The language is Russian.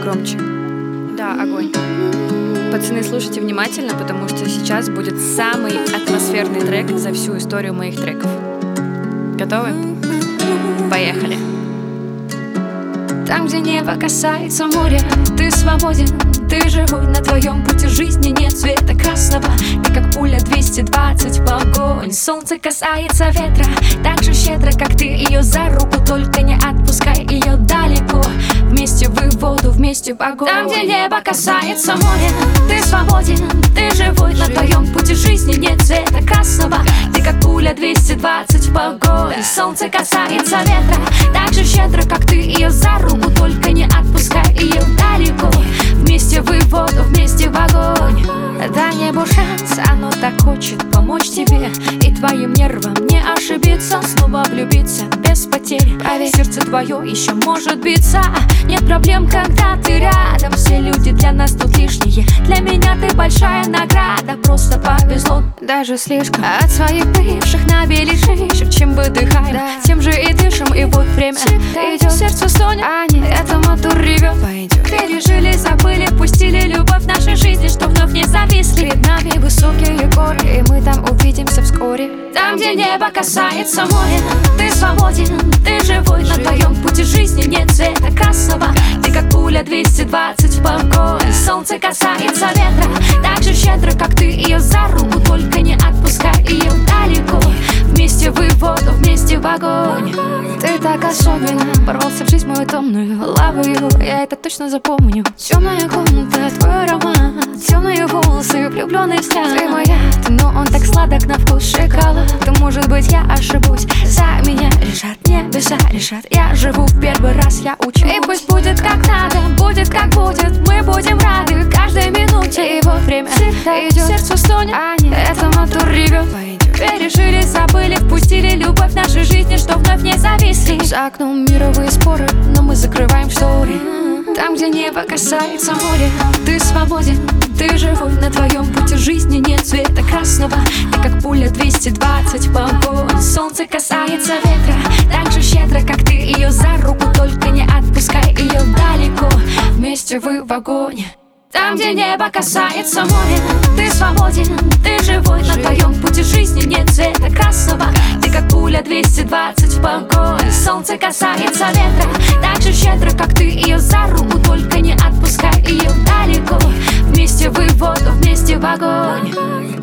громче. Да, огонь. Пацаны, слушайте внимательно, потому что сейчас будет самый атмосферный трек за всю историю моих треков. Готовы? Поехали. Там, где небо касается моря, ты свободен, ты живой. На твоем пути жизни нет цвета красного. Ты как пуля 220 в огонь. Солнце касается ветра так же щедро, как ты ее за руку. Только не отпускай ее далеко. Вместе вы в воду, вместе в огонь. Там, где небо касается моря, ты свободен, ты живой. На твоем пути жизни нет цвета красного. Ты как пуля 220 в огонь. Солнце касается ветра так же щедро, как ты ее за руку. Только не отпускай ее далеко. Вместе вы в воду, вместе в огонь. Дай небу шанс, оно так хочет помочь тебе и твоим нервам не ошибиться. Снова влюбиться без потерь. Поверь, сердце твое еще может биться. Нет проблем, когда ты рядом. Все люди для нас тут лишние. Для меня ты большая награда. Просто повезло, даже слишком. От своих бывших набили шишек. Чем выдыхаем, тем же и дышим. И вот время идет, сердце стонет, а не это мотор ревет. Пережили, забыли, пустили любовь в нашей жизни, что вновь не зависли. Перед нами высокие горы, и мы там увидимся вскоре. Там, где небо касается моря, ты свободен, ты живой. На твоем пути жизни нет цвета красного. Ты как пуля 220 в огонь. Солнце касается ветра так же щедро, как ты ее за руку. Только не отпускай ее далеко. Вместе вы в воду, вместе в огонь. Ты так особенно ворвался в жизнь мою томную. Лавую, я это точно запомню. Темная комната, твой аромат, темные волосы, влюбленный взгляд. Ты моя, но он так сладок на вкус шоколад. То может быть я ошибусь, за меня решат небеса, решат. Я живу в первый раз, я учусь. И пусть будет как надо, будет как будет. Мы будем рады каждой минуте. И вот время идет, сердце стонет, а не это мотор ревет. Пережили, забыли, впустили любовь в нашей жизни, что вновь не зависли. За окном мировые споры, но мы закрываем шторы. Там, где небо касается моря, ты свободен, ты живой. На твоем пути жизни нет цвета красного. Ты как пуля 220 в огонь. Солнце касается ветра так же щедро, как ты ее за руку. Только не отпускай ее далеко. Вместе вы в огонь. Там, где небо касается моря, ты свободен, ты живой. На твоем пути жизни нет цвета красного. Ты как пуля 220 в огонь. Солнце касается ветра так же щедро, как ты ее за руку. Только не отпускай ее далеко. Вместе вы в воду, вместе в огонь.